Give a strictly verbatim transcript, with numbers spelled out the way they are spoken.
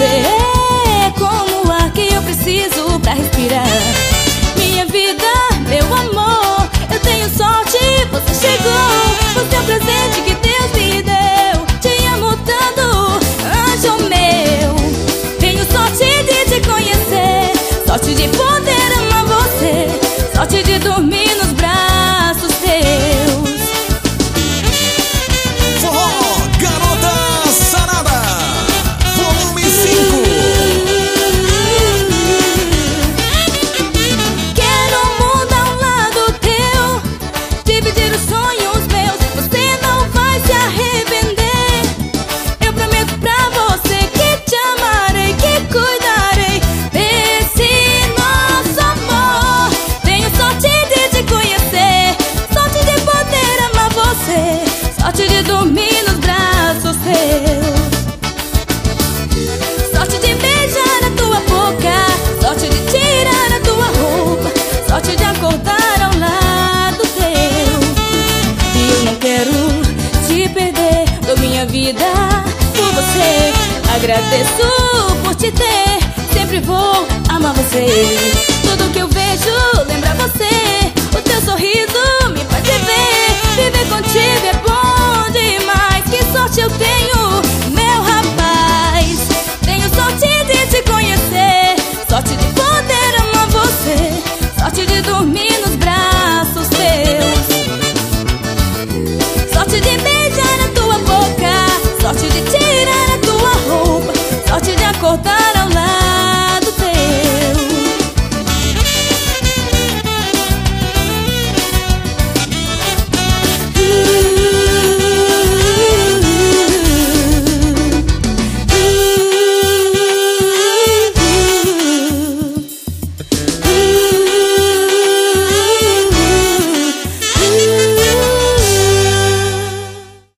é como o ar que eu preciso pra respirar. Minha vida, meu amor, eu tenho sorte, você chegou. Você é um presente que Deus me deu. Te amo tanto, anjo meu. Tenho sorte de te conhecer, sorte de poder amar você, sorte de dormir nos braços teus. Forró Garota Sarada, volume cinco. Quero um mundo ao lado teu, dividir os sonhos meus. Você não vai se arrepender. Eu prometo pra você que te amarei, que cuidarei desse nosso amor. Tenho sorte de te conhecer, sorte de poder amar você, sorte de dormir nos braços teus, sorte de beijar a tua boca, sorte de tirar a tua roupa, sorte de acordar ao lado teu. E eu não quero te perder, dou minha vida por você. Agradeço por te ter, sempre vou amar você. Tudo que eu vejo lembra você, o teu sorriso me faz viver. Viver contigo é bom demais, que sorte eu tenho